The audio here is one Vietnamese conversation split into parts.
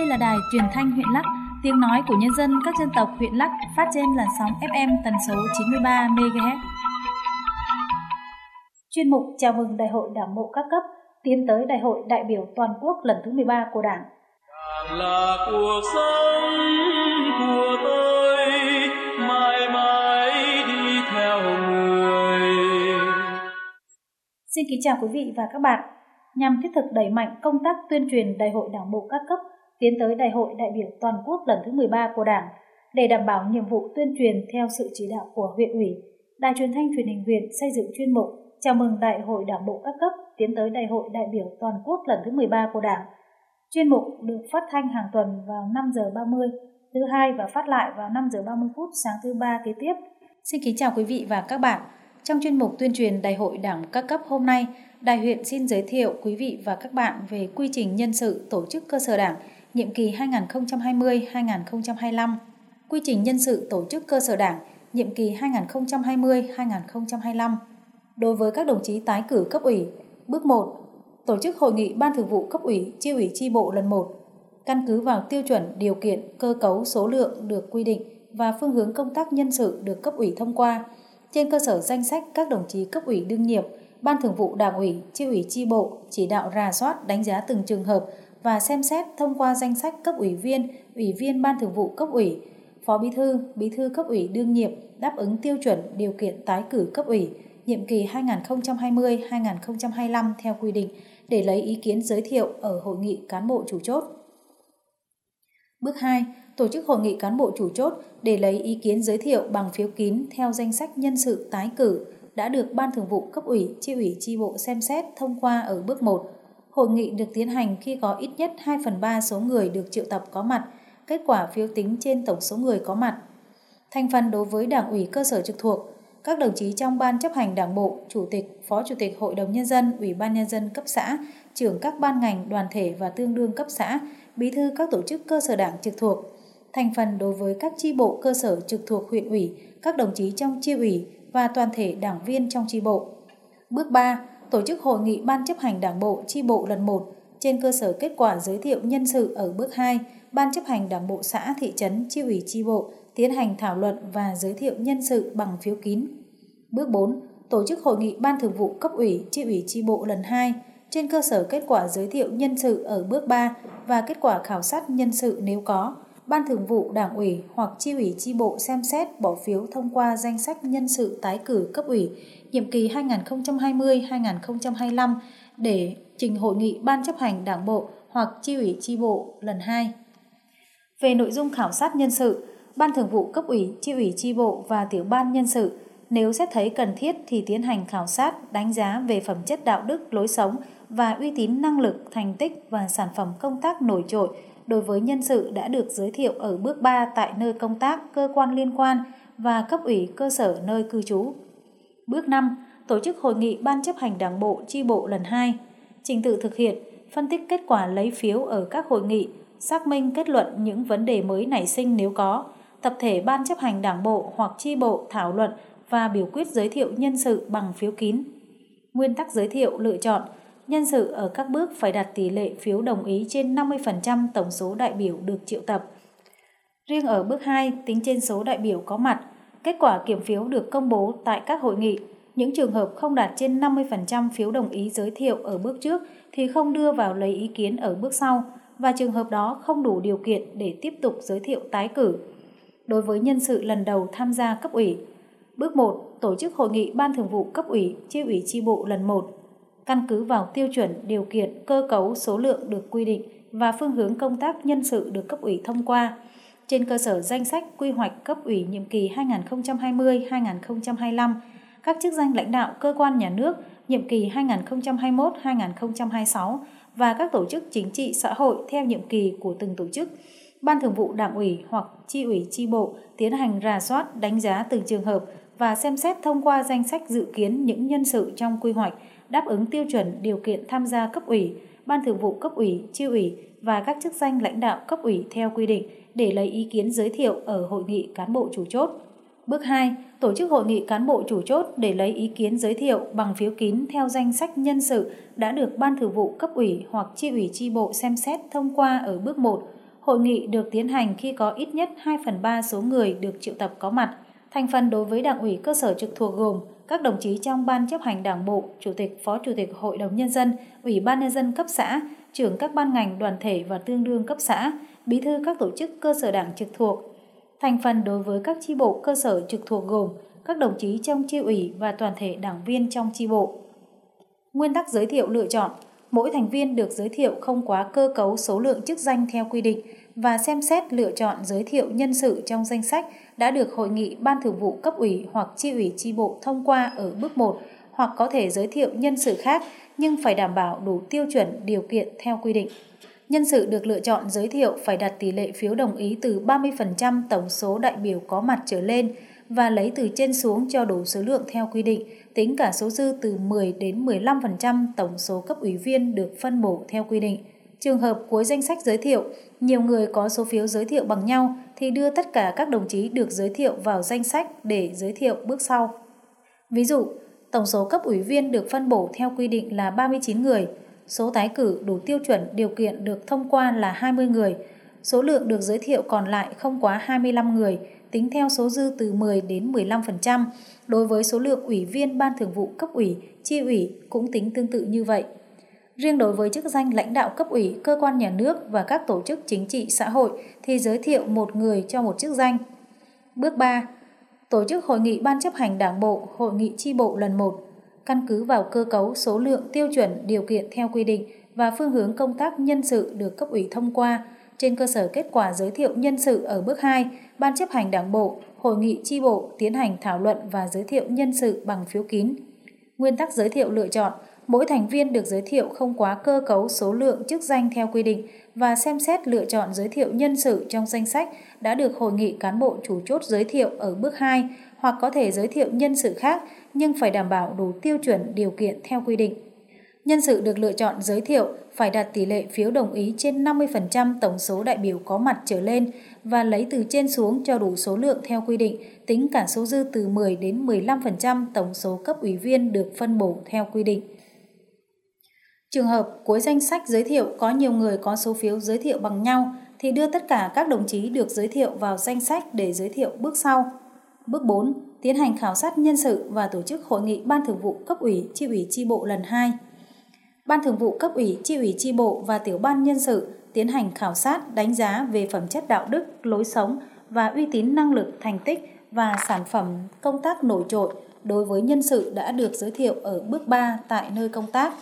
Đây là đài truyền thanh huyện Lắc, tiếng nói của nhân dân các dân tộc huyện Lắc, phát trên làn sóng FM tần số 93 MHz. Chuyên mục chào mừng Đại hội Đảng bộ các cấp tiến tới Đại hội đại biểu toàn quốc lần thứ 13 của Đảng. Đảng là cuộc sống của tôi, mãi mãi đi theo người. Xin kính chào quý vị và các bạn. Nhằm thiết thực đẩy mạnh công tác tuyên truyền Đại hội Đảng bộ các cấp tiến tới Đại hội đại biểu toàn quốc lần thứ 13 của Đảng, để đảm bảo nhiệm vụ tuyên truyền theo sự chỉ đạo của huyện ủy, Đài truyền thanh truyền hình huyện xây dựng chuyên mục chào mừng Đại hội Đảng bộ các cấp tiến tới Đại hội đại biểu toàn quốc lần thứ 13 của Đảng. Chuyên mục được phát thanh hàng tuần vào 5 giờ 30 thứ hai và phát lại vào 5 giờ 30 phút sáng thứ ba kế tiếp. Xin kính chào quý vị và các bạn. Trong chuyên mục tuyên truyền Đại hội Đảng các cấp hôm nay, Đài huyện xin giới thiệu quý vị và các bạn về quy trình nhân sự tổ chức cơ sở Đảng nhiệm kỳ 2020-2025, quy trình nhân sự tổ chức cơ sở Đảng nhiệm kỳ 2020-2025. Đối với các đồng chí tái cử cấp ủy, bước 1, tổ chức hội nghị Ban Thường vụ cấp ủy, chi ủy chi bộ lần 1, căn cứ vào tiêu chuẩn, điều kiện, cơ cấu, số lượng được quy định và phương hướng công tác nhân sự được cấp ủy thông qua. Trên cơ sở danh sách các đồng chí cấp ủy đương nhiệm, Ban Thường vụ Đảng ủy, chi ủy chi bộ chỉ đạo rà soát, đánh giá từng trường hợp và xem xét thông qua danh sách cấp ủy viên Ban Thường vụ cấp ủy, phó bí thư cấp ủy đương nhiệm đáp ứng tiêu chuẩn điều kiện tái cử cấp ủy nhiệm kỳ 2020-2025 theo quy định để lấy ý kiến giới thiệu ở hội nghị cán bộ chủ chốt. Bước 2. Tổ chức hội nghị cán bộ chủ chốt để lấy ý kiến giới thiệu bằng phiếu kín theo danh sách nhân sự tái cử đã được Ban Thường vụ cấp ủy, chi bộ xem xét thông qua ở bước 1. Hội nghị được tiến hành khi có ít nhất 2/3 số người được triệu tập có mặt, kết quả phiếu tính trên tổng số người có mặt. Thành phần đối với Đảng ủy cơ sở trực thuộc, các đồng chí trong Ban chấp hành Đảng bộ, Chủ tịch, Phó Chủ tịch Hội đồng Nhân dân, Ủy ban Nhân dân cấp xã, trưởng các ban ngành, đoàn thể và tương đương cấp xã, bí thư các tổ chức cơ sở Đảng trực thuộc. Thành phần đối với các chi bộ cơ sở trực thuộc huyện ủy, các đồng chí trong chi ủy và toàn thể đảng viên trong chi bộ. Bước 3. Tổ chức hội nghị Ban chấp hành Đảng bộ chi bộ lần 1 trên cơ sở kết quả giới thiệu nhân sự ở bước 2, Ban chấp hành Đảng bộ xã, thị trấn, chi ủy chi bộ tiến hành thảo luận và giới thiệu nhân sự bằng phiếu kín. Bước 4. Tổ chức hội nghị Ban Thường vụ cấp ủy, chi bộ lần 2 trên cơ sở kết quả giới thiệu nhân sự ở bước 3 và kết quả khảo sát nhân sự nếu có. Ban Thường vụ Đảng ủy hoặc chi ủy chi bộ xem xét bỏ phiếu thông qua danh sách nhân sự tái cử cấp ủy nhiệm kỳ 2020-2025 để trình hội nghị Ban chấp hành Đảng bộ hoặc chi ủy chi bộ lần 2. Về nội dung khảo sát nhân sự, Ban Thường vụ cấp ủy, chi ủy chi bộ và tiểu ban nhân sự nếu xét thấy cần thiết thì tiến hành khảo sát, đánh giá về phẩm chất đạo đức, lối sống và uy tín năng lực, thành tích và sản phẩm công tác nổi trội đối với nhân sự đã được giới thiệu ở bước 3 tại nơi công tác, cơ quan liên quan và cấp ủy cơ sở nơi cư trú. Bước 5. Tổ chức hội nghị Ban chấp hành Đảng bộ chi bộ lần 2. Trình tự thực hiện, phân tích kết quả lấy phiếu ở các hội nghị, xác minh kết luận những vấn đề mới nảy sinh nếu có. Tập thể Ban chấp hành Đảng bộ hoặc chi bộ thảo luận và biểu quyết giới thiệu nhân sự bằng phiếu kín. Nguyên tắc giới thiệu lựa chọn, nhân sự ở các bước phải đạt tỷ lệ phiếu đồng ý trên 50% tổng số đại biểu được triệu tập. Riêng ở bước 2, tính trên số đại biểu có mặt, kết quả kiểm phiếu được công bố tại các hội nghị. Những trường hợp không đạt trên 50% phiếu đồng ý giới thiệu ở bước trước thì không đưa vào lấy ý kiến ở bước sau và trường hợp đó không đủ điều kiện để tiếp tục giới thiệu tái cử. Đối với nhân sự lần đầu tham gia cấp ủy, bước 1. Tổ chức hội nghị Ban Thường vụ cấp ủy, chi ủy chi bộ lần 1. Căn cứ vào tiêu chuẩn, điều kiện, cơ cấu, số lượng được quy định và phương hướng công tác nhân sự được cấp ủy thông qua. Trên cơ sở danh sách quy hoạch cấp ủy nhiệm kỳ 2020-2025, các chức danh lãnh đạo cơ quan nhà nước nhiệm kỳ 2021-2026 và các tổ chức chính trị xã hội theo nhiệm kỳ của từng tổ chức. Ban Thường vụ Đảng ủy hoặc chi ủy chi bộ tiến hành rà soát, đánh giá từng trường hợp và xem xét thông qua danh sách dự kiến những nhân sự trong quy hoạch đáp ứng tiêu chuẩn điều kiện tham gia cấp ủy, Ban Thường vụ cấp ủy, chi ủy và các chức danh lãnh đạo cấp ủy theo quy định để lấy ý kiến giới thiệu ở hội nghị cán bộ chủ chốt. Bước 2. Tổ chức hội nghị cán bộ chủ chốt để lấy ý kiến giới thiệu bằng phiếu kín theo danh sách nhân sự đã được Ban Thường vụ cấp ủy hoặc chi ủy chi bộ xem xét thông qua ở bước 1. Hội nghị được tiến hành khi có ít nhất 2/3 số người được triệu tập có mặt. Thành phần đối với Đảng ủy cơ sở trực thuộc gồm các đồng chí trong Ban chấp hành Đảng bộ, Chủ tịch, Phó Chủ tịch Hội đồng Nhân dân, Ủy ban Nhân dân cấp xã, trưởng các ban ngành đoàn thể và tương đương cấp xã, bí thư các tổ chức cơ sở đảng trực thuộc. Thành phần đối với các chi bộ cơ sở trực thuộc gồm các đồng chí trong chi ủy và toàn thể đảng viên trong chi bộ. Nguyên tắc giới thiệu lựa chọn: mỗi thành viên được giới thiệu không quá cơ cấu số lượng chức danh theo quy định và xem xét lựa chọn giới thiệu nhân sự trong danh sách đã được Hội nghị Ban Thường vụ cấp ủy hoặc chi ủy chi bộ thông qua ở bước 1, hoặc có thể giới thiệu nhân sự khác nhưng phải đảm bảo đủ tiêu chuẩn điều kiện theo quy định. Nhân sự được lựa chọn giới thiệu phải đạt tỷ lệ phiếu đồng ý từ 30% tổng số đại biểu có mặt trở lên và lấy từ trên xuống cho đủ số lượng theo quy định, tính cả số dư từ 10 đến 15% tổng số cấp ủy viên được phân bổ theo quy định. Trường hợp cuối danh sách giới thiệu, nhiều người có số phiếu giới thiệu bằng nhau thì đưa tất cả các đồng chí được giới thiệu vào danh sách để giới thiệu bước sau. Ví dụ, tổng số cấp ủy viên được phân bổ theo quy định là 39 người, số tái cử đủ tiêu chuẩn điều kiện được thông qua là 20 người, số lượng được giới thiệu còn lại không quá 25 người, tính theo số dư từ 10 đến 15%. Đối với số lượng ủy viên Ban Thường vụ cấp ủy, chi ủy cũng tính tương tự như vậy. Riêng đối với chức danh lãnh đạo cấp ủy, cơ quan nhà nước và các tổ chức chính trị xã hội thì giới thiệu một người cho một chức danh. Bước 3. Tổ chức hội nghị Ban chấp hành Đảng bộ, hội nghị chi bộ lần 1. Căn cứ vào cơ cấu, số lượng, tiêu chuẩn, điều kiện theo quy định và phương hướng công tác nhân sự được cấp ủy thông qua. Trên cơ sở kết quả giới thiệu nhân sự ở bước 2, Ban chấp hành Đảng bộ, hội nghị chi bộ tiến hành thảo luận và giới thiệu nhân sự bằng phiếu kín. Nguyên tắc giới thiệu lựa chọn: mỗi thành viên được giới thiệu không quá cơ cấu số lượng chức danh theo quy định và xem xét lựa chọn giới thiệu nhân sự trong danh sách đã được Hội nghị cán bộ chủ chốt giới thiệu ở bước 2, hoặc có thể giới thiệu nhân sự khác nhưng phải đảm bảo đủ tiêu chuẩn điều kiện theo quy định. Nhân sự được lựa chọn giới thiệu phải đạt tỷ lệ phiếu đồng ý trên 50% tổng số đại biểu có mặt trở lên và lấy từ trên xuống cho đủ số lượng theo quy định, tính cả số dư từ 10 đến 15% tổng số cấp ủy viên được phân bổ theo quy định. Trường hợp cuối danh sách giới thiệu có nhiều người có số phiếu giới thiệu bằng nhau thì đưa tất cả các đồng chí được giới thiệu vào danh sách để giới thiệu bước sau. Bước 4. Tiến hành khảo sát nhân sự và tổ chức hội nghị Ban Thường vụ cấp ủy, chi ủy chi bộ lần 2. Ban Thường vụ cấp ủy, chi ủy chi bộ và tiểu ban nhân sự tiến hành khảo sát, đánh giá về phẩm chất đạo đức, lối sống và uy tín năng lực, thành tích và sản phẩm công tác nổi trội đối với nhân sự đã được giới thiệu ở bước 3 tại nơi công tác,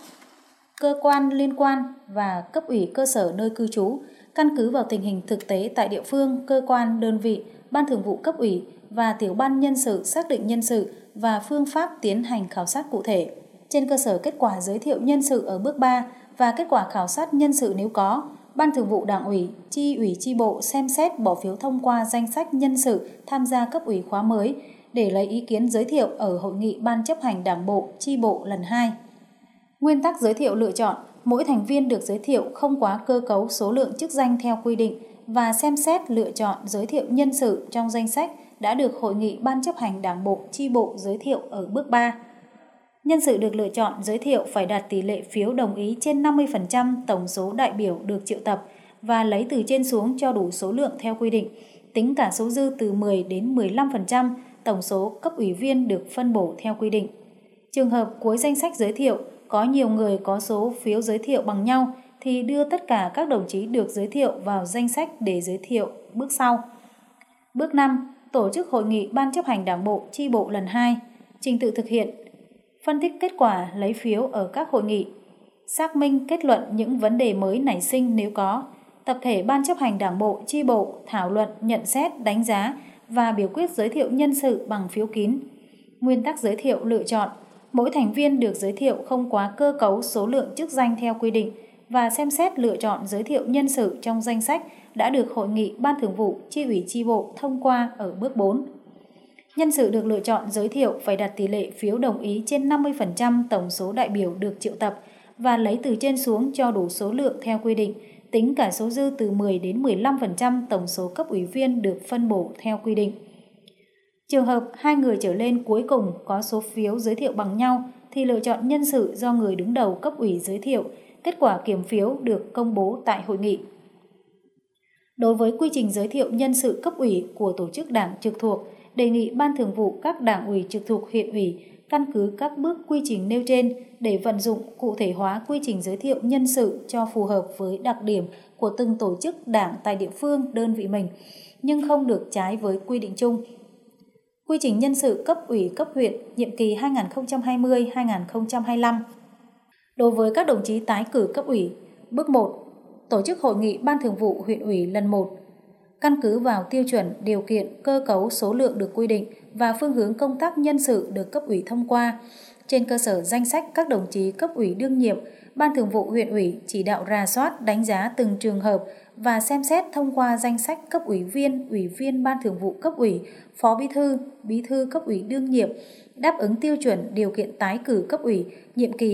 cơ quan liên quan và cấp ủy cơ sở nơi cư trú, căn cứ vào tình hình thực tế tại địa phương, cơ quan, đơn vị, Ban Thường vụ cấp ủy và tiểu ban nhân sự xác định nhân sự và phương pháp tiến hành khảo sát cụ thể. Trên cơ sở kết quả giới thiệu nhân sự ở bước 3 và kết quả khảo sát nhân sự nếu có, Ban Thường vụ Đảng ủy, chi ủy chi bộ xem xét bỏ phiếu thông qua danh sách nhân sự tham gia cấp ủy khóa mới để lấy ý kiến giới thiệu ở hội nghị Ban chấp hành Đảng bộ, chi bộ lần 2. Nguyên tắc giới thiệu lựa chọn: mỗi thành viên được giới thiệu không quá cơ cấu số lượng chức danh theo quy định và xem xét lựa chọn giới thiệu nhân sự trong danh sách đã được Hội nghị Ban chấp hành Đảng bộ, chi bộ giới thiệu ở bước 3. Nhân sự được lựa chọn giới thiệu phải đạt tỷ lệ phiếu đồng ý trên 50% tổng số đại biểu được triệu tập và lấy từ trên xuống cho đủ số lượng theo quy định, tính cả số dư từ 10 đến 15% tổng số cấp ủy viên được phân bổ theo quy định. Trường hợp cuối danh sách giới thiệu có nhiều người có số phiếu giới thiệu bằng nhau thì đưa tất cả các đồng chí được giới thiệu vào danh sách để giới thiệu bước sau. Bước 5. Tổ chức hội nghị Ban chấp hành Đảng bộ, chi bộ lần 2. Trình tự thực hiện: phân tích kết quả lấy phiếu ở các hội nghị, xác minh kết luận những vấn đề mới nảy sinh nếu có. Tập thể Ban chấp hành Đảng bộ, chi bộ thảo luận, nhận xét, đánh giá và biểu quyết giới thiệu nhân sự bằng phiếu kín. Nguyên tắc giới thiệu lựa chọn: mỗi thành viên được giới thiệu không quá cơ cấu số lượng chức danh theo quy định và xem xét lựa chọn giới thiệu nhân sự trong danh sách đã được Hội nghị Ban Thường vụ, chi ủy chi bộ thông qua ở bước 4. Nhân sự được lựa chọn giới thiệu phải đạt tỷ lệ phiếu đồng ý trên 50% tổng số đại biểu được triệu tập và lấy từ trên xuống cho đủ số lượng theo quy định, tính cả số dư từ 10 đến 15% tổng số cấp ủy viên được phân bổ theo quy định. Trường hợp 2 người trở lên cuối cùng có số phiếu giới thiệu bằng nhau thì lựa chọn nhân sự do người đứng đầu cấp ủy giới thiệu, kết quả kiểm phiếu được công bố tại hội nghị. Đối với quy trình giới thiệu nhân sự cấp ủy của tổ chức đảng trực thuộc, đề nghị Ban Thường vụ các đảng ủy trực thuộc huyện ủy căn cứ các bước quy trình nêu trên để vận dụng cụ thể hóa quy trình giới thiệu nhân sự cho phù hợp với đặc điểm của từng tổ chức đảng tại địa phương, đơn vị mình, nhưng không được trái với quy định chung. Quy trình nhân sự cấp ủy cấp huyện nhiệm kỳ 2020-2025. Đối với các đồng chí tái cử cấp ủy, bước 1. Tổ chức hội nghị Ban Thường vụ huyện ủy lần 1. Căn cứ vào tiêu chuẩn, điều kiện, cơ cấu, số lượng được quy định và phương hướng công tác nhân sự được cấp ủy thông qua. Trên cơ sở danh sách các đồng chí cấp ủy đương nhiệm, Ban Thường vụ huyện ủy chỉ đạo rà soát, đánh giá từng trường hợp và xem xét thông qua danh sách cấp ủy viên Ban Thường vụ cấp ủy, phó bí thư cấp ủy đương nhiệm, đáp ứng tiêu chuẩn điều kiện tái cử cấp ủy nhiệm kỳ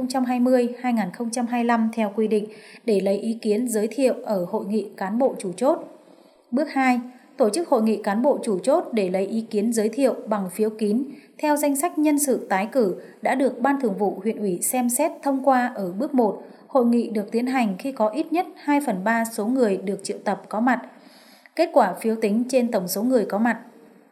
2020-2025 theo quy định để lấy ý kiến giới thiệu ở hội nghị cán bộ chủ chốt. Bước 2. Tổ chức hội nghị cán bộ chủ chốt để lấy ý kiến giới thiệu bằng phiếu kín theo danh sách nhân sự tái cử đã được Ban Thường vụ huyện ủy xem xét thông qua ở bước 1. Hội nghị được tiến hành khi có ít nhất 2/3 số người được triệu tập có mặt. Kết quả phiếu tính trên tổng số người có mặt.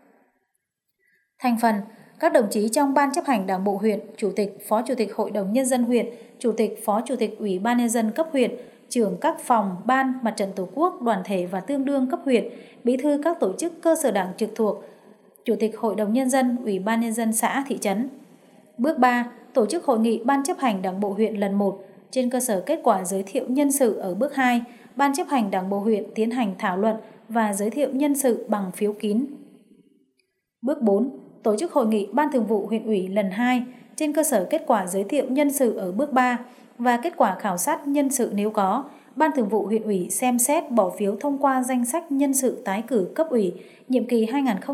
Thành phần: các đồng chí trong Ban chấp hành Đảng bộ huyện, Chủ tịch, Phó Chủ tịch Hội đồng Nhân dân huyện, Chủ tịch, Phó Chủ tịch Ủy ban Nhân dân cấp huyện, trưởng các phòng, ban, Mặt trận Tổ quốc, đoàn thể và tương đương cấp huyện, bí thư các tổ chức cơ sở đảng trực thuộc, Chủ tịch Hội đồng Nhân dân, Ủy ban Nhân dân xã, thị trấn. Bước 3. Tổ chức hội nghị Ban chấp hành Đảng bộ huyện lần 1. Trên cơ sở kết quả giới thiệu nhân sự ở bước 2, Ban chấp hành Đảng bộ huyện tiến hành thảo luận và giới thiệu nhân sự bằng phiếu kín. Bước 4. Tổ chức hội nghị Ban Thường vụ huyện ủy lần 2. Trên cơ sở kết quả giới thiệu nhân sự ở bước 3 và kết quả khảo sát nhân sự nếu có, Ban Thường vụ huyện ủy xem xét bỏ phiếu thông qua danh sách nhân sự tái cử cấp ủy nhiệm kỳ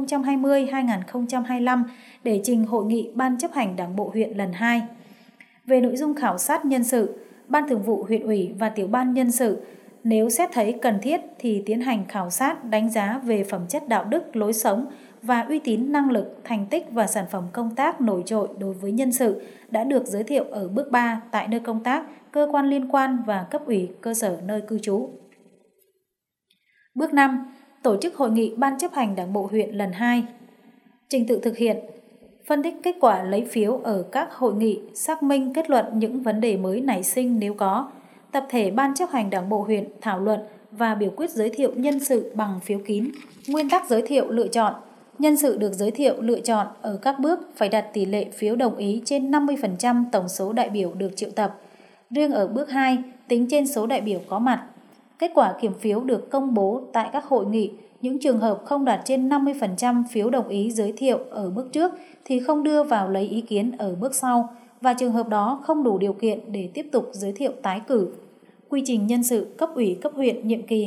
2020-2025 để trình hội nghị Ban chấp hành Đảng bộ huyện lần 2. Về nội dung khảo sát nhân sự, Ban Thường vụ huyện ủy và tiểu ban nhân sự nếu xét thấy cần thiết thì tiến hành khảo sát đánh giá về phẩm chất đạo đức, lối sống và uy tín, năng lực, thành tích và sản phẩm công tác nổi trội đối với nhân sự đã được giới thiệu ở bước 3 tại nơi công tác, cơ quan liên quan và cấp ủy cơ sở nơi cư trú. Bước 5. Tổ chức hội nghị Ban chấp hành Đảng bộ huyện lần 2. Trình tự thực hiện: phân tích kết quả lấy phiếu ở các hội nghị, xác minh kết luận những vấn đề mới nảy sinh nếu có. Tập thể Ban chấp hành Đảng bộ huyện thảo luận và biểu quyết giới thiệu nhân sự bằng phiếu kín. Nguyên tắc giới thiệu lựa chọn: nhân sự được giới thiệu lựa chọn ở các bước phải đạt tỷ lệ phiếu đồng ý trên 50% tổng số đại biểu được triệu tập. Riêng ở bước 2, tính trên số đại biểu có mặt. Kết quả kiểm phiếu được công bố tại các hội nghị. Những trường hợp không đạt trên 50% phiếu đồng ý giới thiệu ở bước trước thì không đưa vào lấy ý kiến ở bước sau, và trường hợp đó không đủ điều kiện để tiếp tục giới thiệu tái cử. Quy trình nhân sự cấp ủy cấp huyện nhiệm kỳ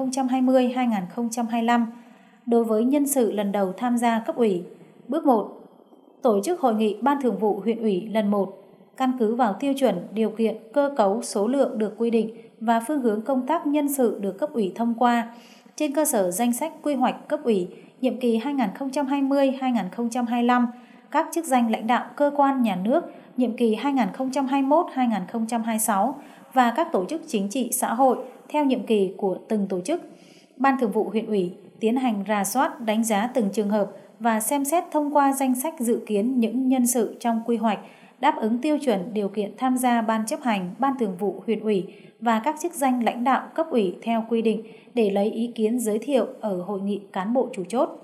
2020-2025. Đối với nhân sự lần đầu tham gia cấp ủy. Bước 1. Tổ chức hội nghị Ban Thường vụ huyện ủy lần 1. Căn cứ vào tiêu chuẩn, điều kiện, cơ cấu, số lượng được quy định và phương hướng công tác nhân sự được cấp ủy thông qua. Trên cơ sở danh sách quy hoạch cấp ủy nhiệm kỳ 2020-2025, các chức danh lãnh đạo cơ quan nhà nước nhiệm kỳ 2021-2026 và các tổ chức chính trị xã hội theo nhiệm kỳ của từng tổ chức. Ban Thường vụ huyện ủy tiến hành rà soát, đánh giá từng trường hợp và xem xét thông qua danh sách dự kiến những nhân sự trong quy hoạch đáp ứng tiêu chuẩn điều kiện tham gia Ban chấp hành, Ban Thường vụ huyện ủy và các chức danh lãnh đạo cấp ủy theo quy định để lấy ý kiến giới thiệu ở hội nghị cán bộ chủ chốt.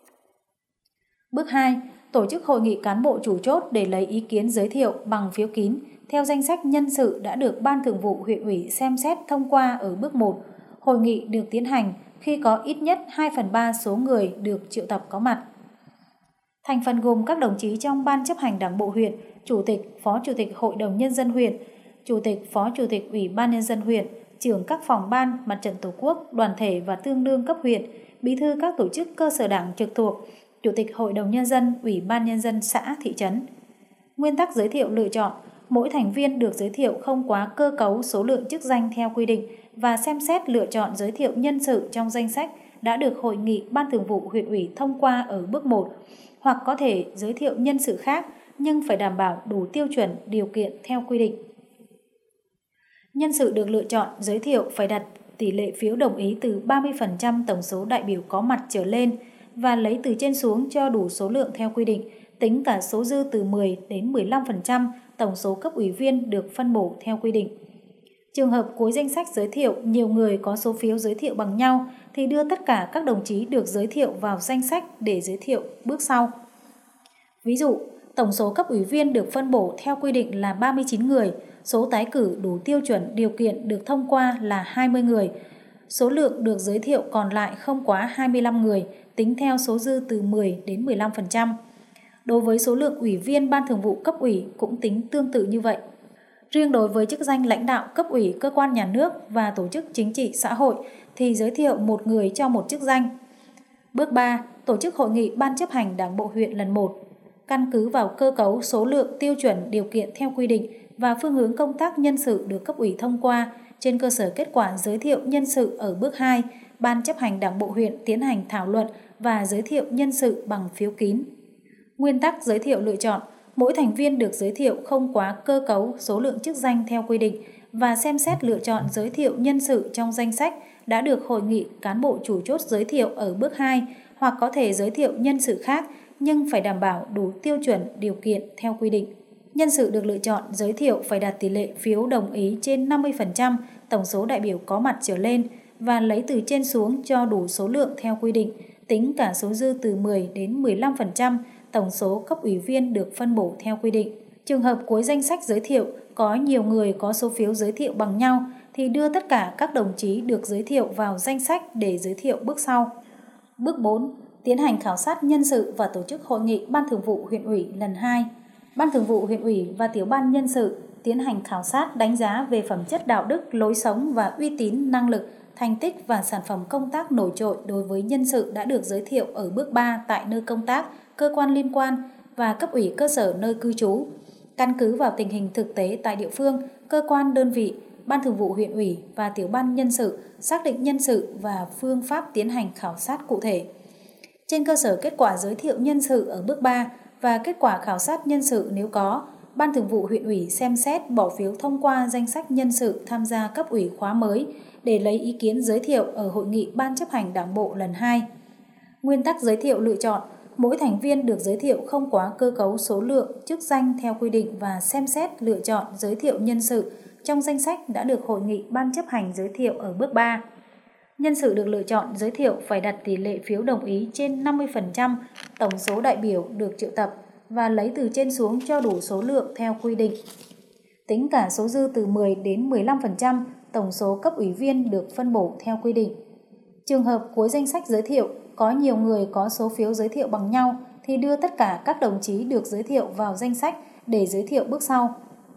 Bước 2. Tổ chức hội nghị cán bộ chủ chốt để lấy ý kiến giới thiệu bằng phiếu kín theo danh sách nhân sự đã được Ban Thường vụ huyện ủy xem xét thông qua ở bước 1. Hội nghị được tiến hành khi có ít nhất 2/3 số người được triệu tập có mặt. Thành phần gồm các đồng chí trong Ban chấp hành Đảng bộ huyện, Chủ tịch, Phó Chủ tịch Hội đồng Nhân dân huyện, Chủ tịch, Phó Chủ tịch Ủy ban Nhân dân huyện, trưởng các phòng ban, Mặt trận Tổ quốc, đoàn thể và tương đương cấp huyện, bí thư các tổ chức cơ sở đảng trực thuộc, Chủ tịch Hội đồng Nhân dân, Ủy ban Nhân dân xã, thị trấn. Nguyên tắc giới thiệu lựa chọn: mỗi thành viên được giới thiệu không quá cơ cấu số lượng chức danh theo quy định và xem xét lựa chọn giới thiệu nhân sự trong danh sách đã được Hội nghị Ban Thường vụ huyện ủy thông qua ở bước 1, hoặc có thể giới thiệu nhân sự khác nhưng phải đảm bảo đủ tiêu chuẩn điều kiện theo quy định. Nhân sự được lựa chọn giới thiệu phải đạt tỷ lệ phiếu đồng ý từ 30% tổng số đại biểu có mặt trở lên và lấy từ trên xuống cho đủ số lượng theo quy định, tính cả số dư từ 10 đến 15% tổng số cấp ủy viên được phân bổ theo quy định. Trường hợp cuối danh sách giới thiệu nhiều người có số phiếu giới thiệu bằng nhau thì đưa tất cả các đồng chí được giới thiệu vào danh sách để giới thiệu bước sau. Ví dụ, tổng số cấp ủy viên được phân bổ theo quy định là 39 người, số tái cử đủ tiêu chuẩn điều kiện được thông qua là 20 người, số lượng được giới thiệu còn lại không quá 25 người, tính theo số dư từ 10 đến 15%. Đối với số lượng ủy viên Ban Thường vụ cấp ủy cũng tính tương tự như vậy. Riêng đối với chức danh lãnh đạo cấp ủy cơ quan nhà nước và tổ chức chính trị xã hội thì giới thiệu một người cho một chức danh. Bước 3. Tổ chức hội nghị Ban chấp hành Đảng bộ huyện lần 1. Căn cứ vào cơ cấu, số lượng, tiêu chuẩn, điều kiện theo quy định và phương hướng công tác nhân sự được cấp ủy thông qua, trên cơ sở kết quả giới thiệu nhân sự ở bước 2, Ban chấp hành Đảng bộ huyện tiến hành thảo luận và giới thiệu nhân sự bằng phiếu kín. Nguyên tắc giới thiệu lựa chọn: mỗi thành viên được giới thiệu không quá cơ cấu, số lượng chức danh theo quy định và xem xét lựa chọn giới thiệu nhân sự trong danh sách đã được hội nghị cán bộ chủ chốt giới thiệu ở bước 2 hoặc có thể giới thiệu nhân sự khác nhưng phải đảm bảo đủ tiêu chuẩn, điều kiện theo quy định. Nhân sự được lựa chọn giới thiệu phải đạt tỷ lệ phiếu đồng ý trên 50% tổng số đại biểu có mặt trở lên và lấy từ trên xuống cho đủ số lượng theo quy định, tính cả số dư từ 10 đến 15% tổng số cấp ủy viên được phân bổ theo quy định. Trường hợp cuối danh sách giới thiệu có nhiều người có số phiếu giới thiệu bằng nhau thì đưa tất cả các đồng chí được giới thiệu vào danh sách để giới thiệu bước sau. Bước 4. Tiến hành khảo sát nhân sự và tổ chức hội nghị Ban Thường vụ huyện ủy lần 2. Ban Thường vụ huyện ủy và tiểu ban nhân sự tiến hành khảo sát đánh giá về phẩm chất đạo đức, lối sống và uy tín, năng lực, thành tích và sản phẩm công tác nổi trội đối với nhân sự đã được giới thiệu ở bước 3 tại nơi công tác, cơ quan liên quan và cấp ủy cơ sở nơi cư trú. Căn cứ vào tình hình thực tế tại địa phương, cơ quan đơn vị, Ban Thường vụ huyện ủy và tiểu ban nhân sự xác định nhân sự và phương pháp tiến hành khảo sát cụ thể. Trên cơ sở kết quả giới thiệu nhân sự ở bước 3 và kết quả khảo sát nhân sự nếu có, Ban Thường vụ huyện ủy xem xét bỏ phiếu thông qua danh sách nhân sự tham gia cấp ủy khóa mới để lấy ý kiến giới thiệu ở hội nghị Ban chấp hành Đảng bộ lần 2. Nguyên tắc giới thiệu lựa chọn: mỗi thành viên được giới thiệu không quá cơ cấu, số lượng, chức danh theo quy định và xem xét lựa chọn giới thiệu nhân sự trong danh sách đã được hội nghị Ban chấp hành giới thiệu ở bước 3. Nhân sự được lựa chọn giới thiệu phải đạt tỷ lệ phiếu đồng ý trên 50% tổng số đại biểu được triệu tập và lấy từ trên xuống cho đủ số lượng theo quy định. Tính cả số dư từ 10 đến 15% tổng số cấp ủy viên được phân bổ theo quy định. Trường hợp cuối danh sách giới thiệu có nhiều người có số phiếu giới thiệu bằng nhau thì đưa tất cả các đồng chí được giới thiệu vào danh sách để giới thiệu bước sau.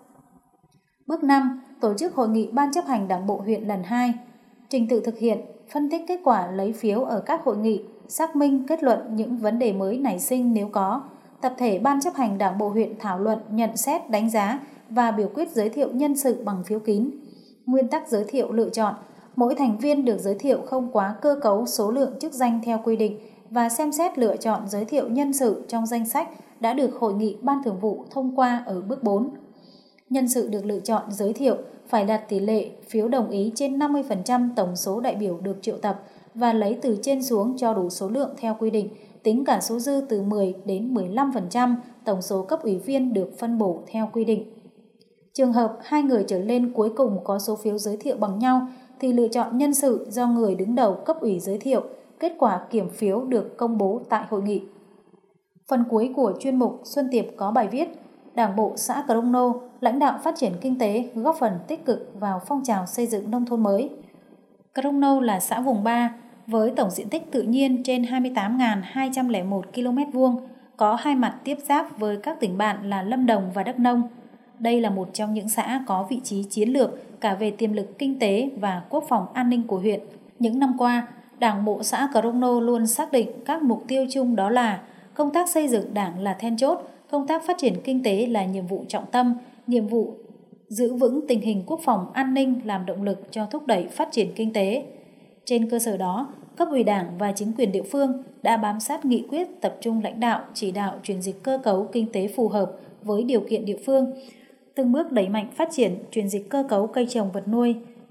Bước 5. Tổ chức hội nghị Ban chấp hành Đảng bộ huyện lần 2. Trình tự thực hiện: phân tích kết quả lấy phiếu ở các hội nghị, xác minh kết luận những vấn đề mới nảy sinh nếu có. Tập thể Ban chấp hành Đảng bộ huyện thảo luận, nhận xét, đánh giá và biểu quyết giới thiệu nhân sự bằng phiếu kín. Nguyên tắc giới thiệu lựa chọn: mỗi thành viên được giới thiệu không quá cơ cấu, số lượng, chức danh theo quy định và xem xét lựa chọn giới thiệu nhân sự trong danh sách đã được hội nghị Ban Thường vụ thông qua ở bước 4. Nhân sự được lựa chọn giới thiệu phải đạt tỷ lệ phiếu đồng ý trên 50% tổng số đại biểu được triệu tập và lấy từ trên xuống cho đủ số lượng theo quy định, tính cả số dư từ 10 đến 15% tổng số cấp ủy viên được phân bổ theo quy định. Trường hợp 2 người trở lên cuối cùng có số phiếu giới thiệu bằng nhau thì lựa chọn nhân sự do người đứng đầu cấp ủy giới thiệu, kết quả kiểm phiếu được công bố tại hội nghị. Phần cuối của chuyên mục Xuân Tiệp có bài viết Đảng bộ xã Crono lãnh đạo phát triển kinh tế, góp phần tích cực vào phong trào xây dựng nông thôn mới. Crono là xã vùng 3 với tổng diện tích tự nhiên trên 28.201 km², có hai mặt tiếp giáp với các tỉnh bạn là Lâm Đồng và Đắk Nông. Đây là một trong những xã có vị trí chiến lược cả về tiềm lực kinh tế và quốc phòng an ninh của huyện. Những năm qua, Đảng bộ xã Crono luôn xác định các mục tiêu chung, đó là công tác xây dựng Đảng là then chốt, công tác phát triển kinh tế là nhiệm vụ trọng tâm, nhiệm vụ giữ vững tình hình quốc phòng an ninh làm động lực cho thúc đẩy phát triển kinh tế. Trên cơ sở đó, cấp ủy Đảng và chính quyền địa phương đã bám sát nghị quyết, tập trung lãnh đạo, chỉ đạo chuyển dịch cơ cấu kinh tế phù hợp với điều kiện địa phương, từng bước đẩy mạnh phát triển chuyển dịch cơ cấu cây trồng vật nuôi,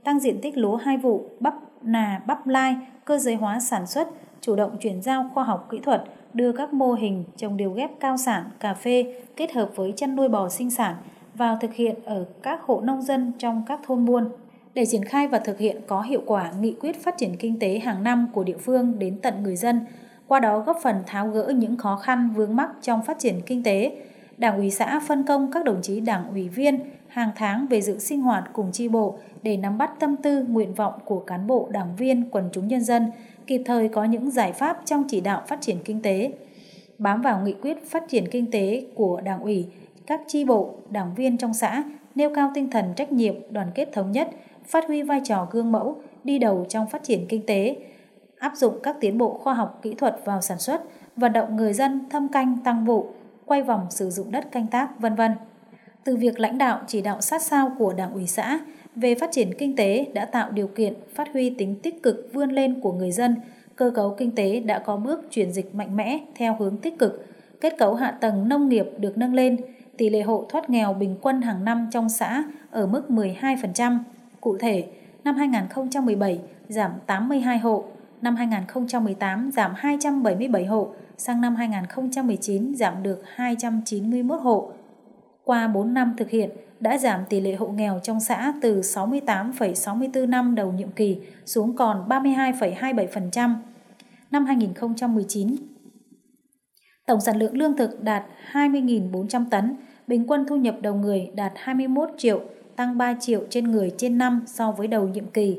tăng diện tích lúa 2 vụ, bắp nà, bắp lai, cơ giới hóa sản xuất, chủ động chuyển giao khoa học kỹ thuật, đưa các mô hình trồng điều ghép cao sản, cà phê kết hợp với chăn nuôi bò sinh sản vào thực hiện ở các hộ nông dân trong các thôn buôn. Để triển khai và thực hiện có hiệu quả nghị quyết phát triển kinh tế hàng năm của địa phương đến tận người dân, qua đó góp phần tháo gỡ những khó khăn vướng mắc trong phát triển kinh tế, Đảng ủy xã phân công các đồng chí đảng ủy viên hàng tháng về dự sinh hoạt cùng chi bộ để nắm bắt tâm tư, nguyện vọng của cán bộ, đảng viên, quần chúng nhân dân, kịp thời có những giải pháp trong chỉ đạo phát triển kinh tế. Bám vào nghị quyết phát triển kinh tế của Đảng ủy, các chi bộ, đảng viên trong xã nêu cao tinh thần trách nhiệm, đoàn kết thống nhất, phát huy vai trò gương mẫu, đi đầu trong phát triển kinh tế, áp dụng các tiến bộ khoa học kỹ thuật vào sản xuất, vận động người dân thâm canh tăng vụ, quay vòng sử dụng đất canh tác, v.v. Từ việc lãnh đạo chỉ đạo sát sao của Đảng ủy xã về phát triển kinh tế đã tạo điều kiện phát huy tính tích cực vươn lên của người dân, cơ cấu kinh tế đã có bước chuyển dịch mạnh mẽ theo hướng tích cực, kết cấu hạ tầng nông nghiệp được nâng lên, tỷ lệ hộ thoát nghèo bình quân hàng năm trong xã ở mức 12%. Cụ thể, năm 2017 giảm 82 hộ, năm 2018 giảm 277 hộ, sang năm 2019 giảm được 291 hộ. Qua 4 năm thực hiện, đã giảm tỷ lệ hộ nghèo trong xã từ 68,64 năm đầu nhiệm kỳ xuống còn 32,27%. Năm 2019, tổng sản lượng lương thực đạt 20.400 tấn, bình quân thu nhập đầu người đạt 21 triệu, tăng 3 triệu trên người trên năm so với đầu nhiệm kỳ.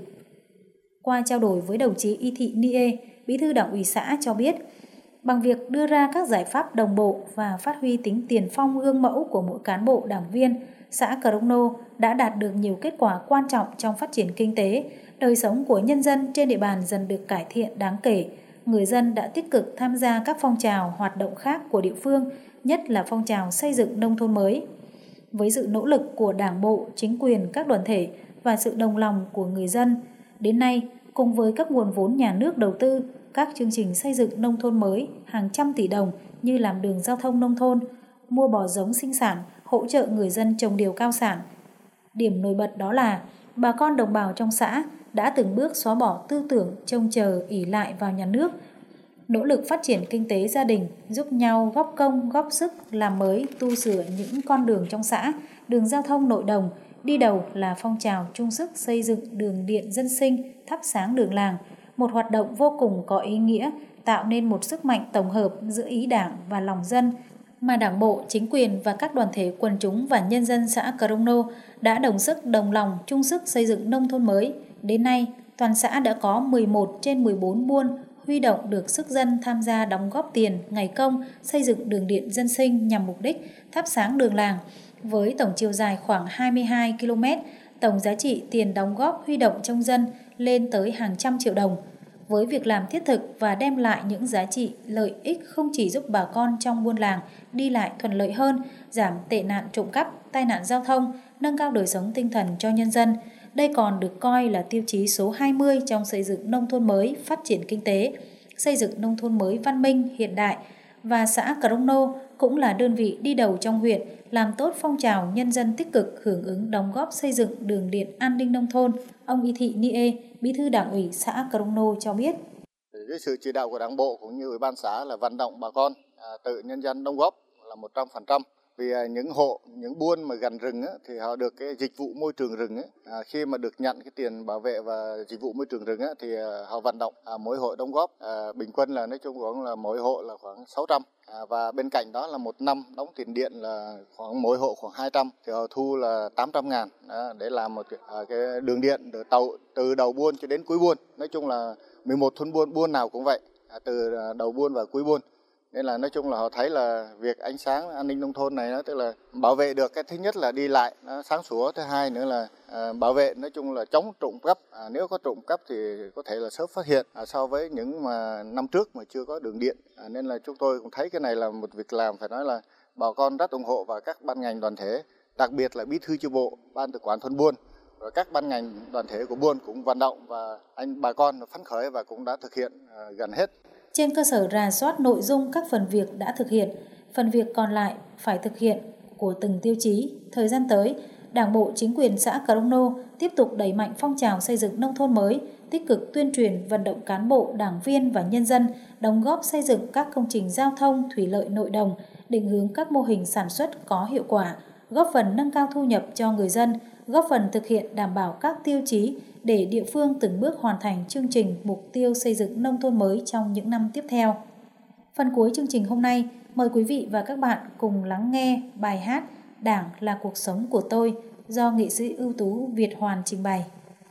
Qua trao đổi với đồng chí Y Thị Nie, Bí thư Đảng ủy xã cho biết, bằng việc đưa ra các giải pháp đồng bộ và phát huy tính tiền phong gương mẫu của mỗi cán bộ đảng viên, xã Crono đã đạt được nhiều kết quả quan trọng trong phát triển kinh tế, đời sống của nhân dân trên địa bàn dần được cải thiện đáng kể. Người dân đã tích cực tham gia các phong trào hoạt động khác của địa phương, nhất là phong trào xây dựng nông thôn mới. Với sự nỗ lực của Đảng bộ, chính quyền, các đoàn thể và sự đồng lòng của người dân, đến nay, cùng với các nguồn vốn nhà nước đầu tư, các chương trình xây dựng nông thôn mới hàng trăm tỷ đồng như làm đường giao thông nông thôn, mua bò giống sinh sản, hỗ trợ người dân trồng điều cao sản. Điểm nổi bật đó là bà con đồng bào trong xã đã từng bước xóa bỏ tư tưởng trông chờ ỷ lại vào nhà nước, nỗ lực phát triển kinh tế gia đình, giúp nhau góp công, góp sức làm mới, tu sửa những con đường trong xã, đường giao thông nội đồng. Đi đầu là phong trào chung sức xây dựng đường điện dân sinh, thắp sáng đường làng, một hoạt động vô cùng có ý nghĩa, tạo nên một sức mạnh tổng hợp giữa ý Đảng và lòng dân mà Đảng bộ, chính quyền và các đoàn thể quần chúng và nhân dân xã Crono đã đồng sức đồng lòng chung sức xây dựng nông thôn mới. Đến nay, toàn xã đã có 11 trên 14 buôn huy động được sức dân tham gia đóng góp tiền, ngày công xây dựng đường điện dân sinh nhằm mục đích thắp sáng đường làng. Với tổng chiều dài khoảng 22 km, tổng giá trị tiền đóng góp huy động trong dân lên tới hàng trăm triệu đồng. Với việc làm thiết thực và đem lại những giá trị lợi ích không chỉ giúp bà con trong buôn làng đi lại thuận lợi hơn, giảm tệ nạn trộm cắp, tai nạn giao thông, nâng cao đời sống tinh thần cho nhân dân. Đây còn được coi là tiêu chí số 20 trong xây dựng nông thôn mới, phát triển kinh tế, xây dựng nông thôn mới văn minh, hiện đại. Và xã Crono cũng là đơn vị đi đầu trong huyện làm tốt phong trào nhân dân tích cực hưởng ứng đóng góp xây dựng đường điện an ninh nông thôn. Ông Y Thị Nie, Bí thư Đảng ủy xã Crono cho biết. Dưới sự chỉ đạo của Đảng bộ cũng như Ủy ban xã là vận động bà con tự nhân dân đóng góp là 100%. Vì những hộ, những buôn mà gần rừng thì họ được cái dịch vụ môi trường rừng khi mà được nhận cái tiền bảo vệ và dịch vụ môi trường rừng thì họ vận động mỗi hộ đóng góp bình quân là nói chung cũng là mỗi hộ là khoảng 600 và bên cạnh đó là một năm đóng tiền điện là khoảng mỗi hộ khoảng 200 thì họ thu là 800.000 để làm một cái đường điện từ đầu buôn cho đến cuối buôn. Nói chung là 11 thôn buôn nào cũng vậy, từ đầu buôn và cuối buôn. Nên là nói chung là họ thấy là việc ánh sáng an ninh nông thôn này nó tức là bảo vệ được cái thứ nhất là đi lại nó sáng sủa, thứ hai nữa là bảo vệ nói chung là chống trộm cắp. Nếu có trộm cắp thì có thể là sớm phát hiện so với những mà năm trước mà chưa có đường điện. Nên là chúng tôi cũng thấy cái này là một việc làm phải nói là bà con rất ủng hộ và các ban ngành đoàn thể, đặc biệt là bí thư chi bộ, ban tự quản thôn buôn và các ban ngành đoàn thể của buôn cũng vận động và bà con phấn khởi và cũng đã thực hiện gần hết. Trên cơ sở rà soát nội dung các phần việc đã thực hiện, phần việc còn lại phải thực hiện của từng tiêu chí. Thời gian tới, Đảng bộ chính quyền xã Crono tiếp tục đẩy mạnh phong trào xây dựng nông thôn mới, tích cực tuyên truyền vận động cán bộ, đảng viên và nhân dân đóng góp xây dựng các công trình giao thông, thủy lợi nội đồng, định hướng các mô hình sản xuất có hiệu quả, góp phần nâng cao thu nhập cho người dân, góp phần thực hiện đảm bảo các tiêu chí để địa phương từng bước hoàn thành chương trình mục tiêu xây dựng nông thôn mới trong những năm tiếp theo. Phần cuối chương trình hôm nay, mời quý vị và các bạn cùng lắng nghe bài hát Đảng là cuộc sống của tôi do nghệ sĩ ưu tú Việt Hoàn trình bày.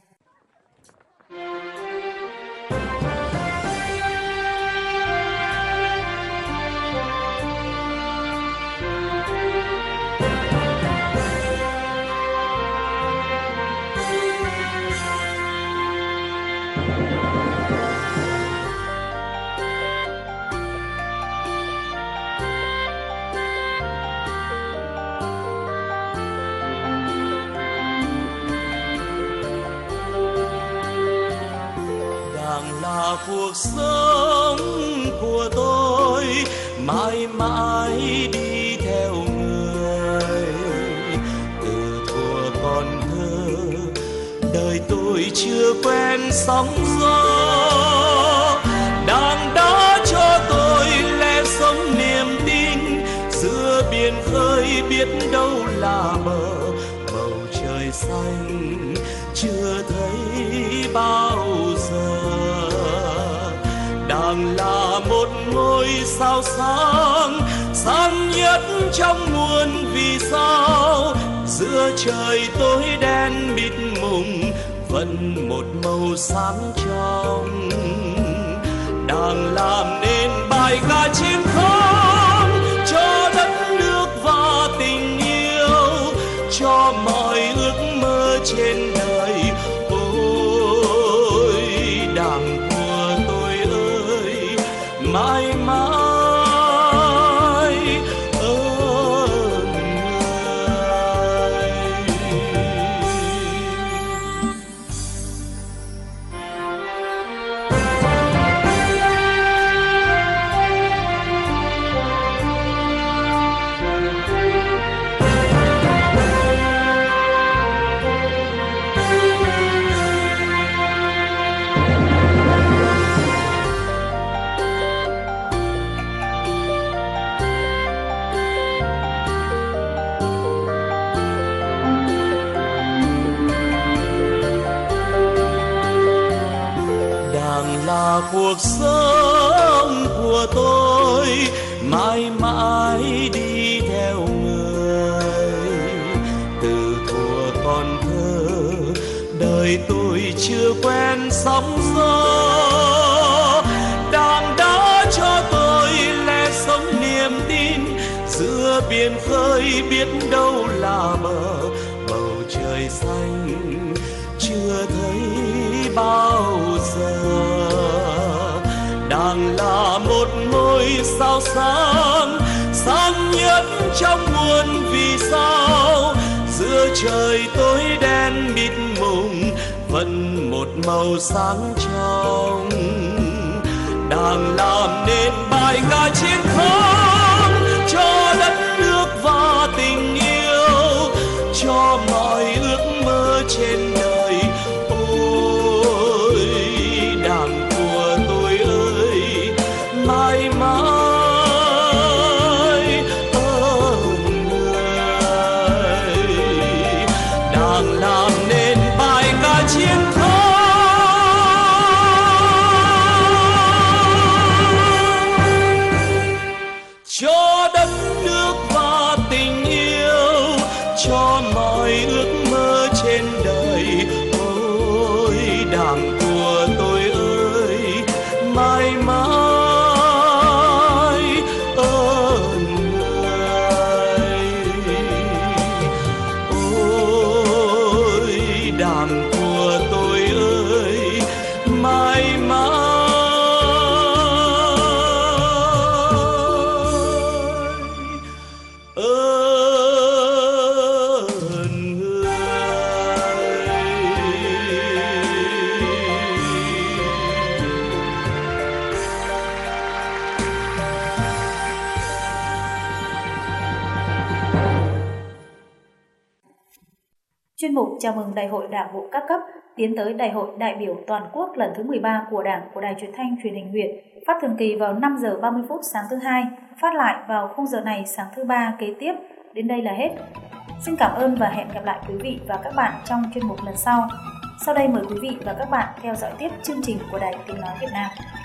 Là cuộc sống của tôi mãi mãi đi theo người. Từ thuở còn thơ đời tôi chưa quen sóng gió, Đảng đã cho tôi lẽ sống niềm tin. Giữa biển khơi biết đâu là bờ, bầu trời xanh chưa thấy bao giờ. Đảng là một ngôi sao sáng, sáng nhất trong muôn vì sao. Giữa trời tối đen mịt mùng vẫn một màu sáng trong. Đảng làm nên bài ca chiến thắng cho đất nước và tình yêu, cho mọi ước mơ trên đời. Ôi Đảng của tôi ơi, mãi mãi ơn người. Là cuộc sống của tôi mãi mãi đi theo người. Từ thuở còn thơ đời tôi chưa quen sóng gió, Đảng đã cho tôi lẽ sống niềm tin. Giữa biển khơi biết đâu là bờ, bầu trời xanh chưa thấy bao giờ. Đảng là một ngôi sao sáng, sáng nhất trong muôn vì sao. Giữa trời tối đen mịt mùng vẫn một màu sáng trong. Đảng làm nên bài ca chiến thắng cho đất nước và tình yêu, cho mọi ước mơ trên đời. Ôi Đảng của tôi ơi, mãi mãi ơn người. Đảng làm nên bài ca chiến thắng cho đất nước và tình yêu, cho mọi ước mơ trên đời. Ôi Đảng của tôi ơi, mãi mãi ơn người. Ôi Đảng của tôi ơi, mãi mãi Chuyên mục chào mừng Đại hội Đảng bộ các cấp tiến tới Đại hội đại biểu toàn quốc lần thứ 13 của Đảng của Đài Truyền thanh Truyền hình huyện, phát thường kỳ vào 5 giờ 30 phút sáng thứ Hai, phát lại vào khung giờ này sáng thứ Ba kế tiếp. Đến đây là hết. Xin cảm ơn và hẹn gặp lại quý vị và các bạn trong chuyên mục lần sau. Sau đây mời quý vị và các bạn theo dõi tiếp chương trình của Đài Tiếng nói Việt Nam.